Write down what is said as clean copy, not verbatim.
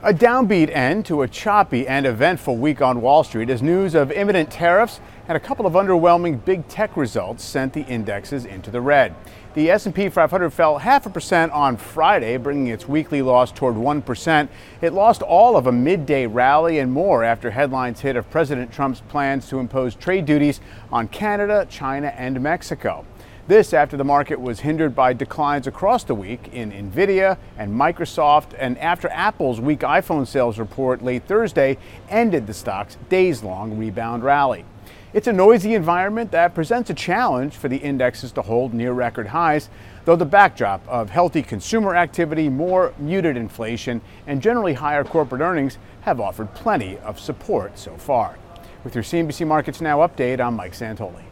A downbeat end to a choppy and eventful week on Wall Street as news of imminent tariffs and a couple of underwhelming big tech results sent the indexes into the red. The S&P 500 fell 0.5% on Friday, bringing its weekly loss toward 1%. It lost all of a midday rally and more after headlines hit of President Trump's plans to impose trade duties on Canada, China, and Mexico. This after the market was hindered by declines across the week in Nvidia and Microsoft, and after Apple's weak iPhone sales report late Thursday ended the stock's days-long rebound rally. It's a noisy environment that presents a challenge for the indexes to hold near record highs, though the backdrop of healthy consumer activity, more muted inflation, and generally higher corporate earnings have offered plenty of support so far. With your CNBC Markets Now update, I'm Mike Santoli.